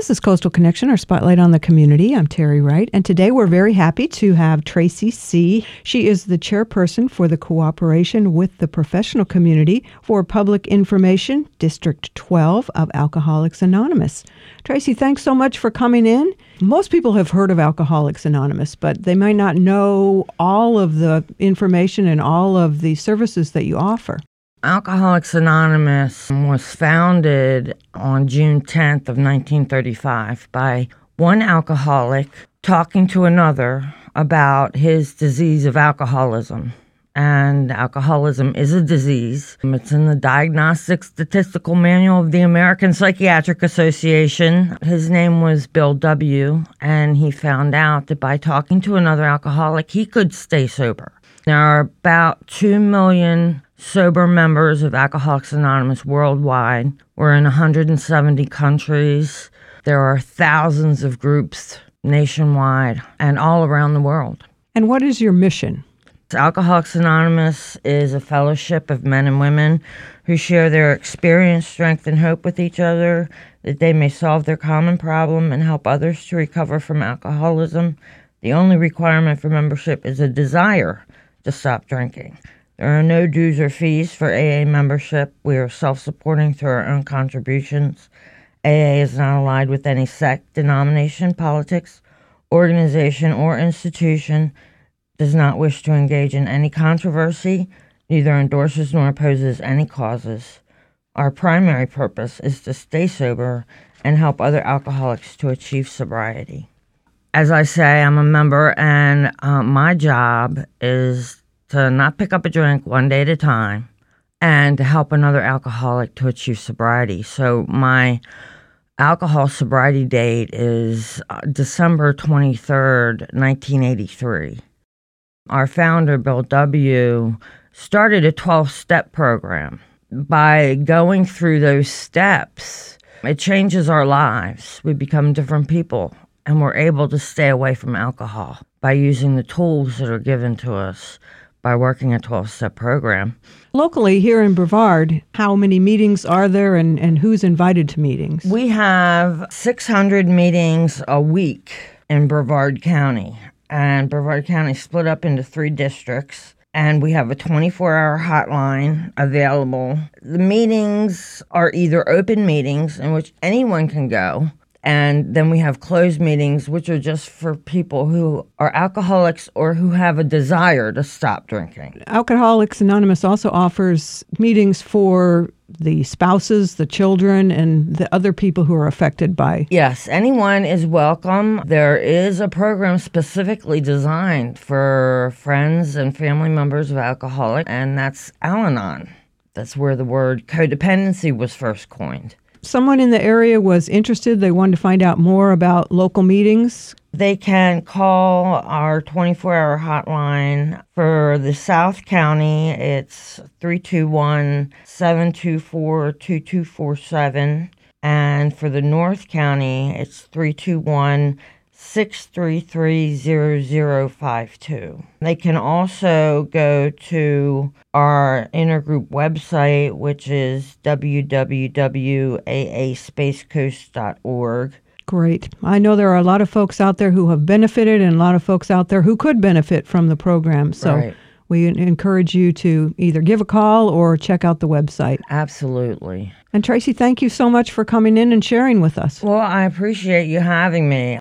This is Coastal Connection, our spotlight on the community. I'm Terry Wright, and today we're very happy to have Tracy See. She is the chairperson for the cooperation with the professional community for public information, District 12 of Alcoholics Anonymous. Tracy, thanks so much for coming in. Most people have heard of Alcoholics Anonymous, but they might not know all of the information and all of the services that you offer. Alcoholics Anonymous was founded on June 10th of 1935 by one alcoholic talking to another about his disease of alcoholism. And alcoholism is a disease. It's in the Diagnostic Statistical Manual of the American Psychiatric Association. His name was Bill W., and he found out that by talking to another alcoholic, he could stay sober. There are about 2 million sober members of Alcoholics Anonymous worldwide. We're in 170 countries. There are thousands of groups nationwide and all around the world. And what is your mission? Alcoholics Anonymous is a fellowship of men and women who share their experience, strength, and hope with each other, that they may solve their common problem and help others to recover from alcoholism. The only requirement for membership is a desire to stop drinking. There are no dues or fees for AA membership. We are self-supporting through our own contributions. AA is not allied with any sect, denomination, politics, organization, or institution, does not wish to engage in any controversy, neither endorses nor opposes any causes. Our primary purpose is to stay sober and help other alcoholics to achieve sobriety. As I say, I'm a member, and my job is to not pick up a drink one day at a time and to help another alcoholic to achieve sobriety. So my alcohol sobriety date is December 23rd, 1983. Our founder, Bill W., started a 12-step program. By going through those steps, it changes our lives. We become different people, and we're able to stay away from alcohol by using the tools that are given to us by working a 12-step program. Locally here in Brevard, how many meetings are there and who's invited to meetings? We have 600 meetings a week in Brevard County. And Brevard County is split up into 3 districts. And we have a 24-hour hotline available. The meetings are either open meetings in which anyone can go, and then we have closed meetings, which are just for people who are alcoholics or who have a desire to stop drinking. Alcoholics Anonymous also offers meetings for the spouses, the children, and the other people who are affected by. Yes, anyone is welcome. There is a program specifically designed for friends and family members of alcoholics, and that's Al-Anon. That's where the word codependency was first coined. Someone in the area was interested. They wanted to find out more about local meetings. They can call our 24-hour hotline. For the South County, it's 321-724-2247. And for the North County, it's 321-633-0052. They can also go to our intergroup website, which is www.aaspacecoast.org. Great. I know there are a lot of folks out there who have benefited and a lot of folks out there who could benefit from the program. So Right. We encourage you to either give a call or check out the website. Absolutely. And Tracy, thank you so much for coming in and sharing with us. Well, I appreciate you having me.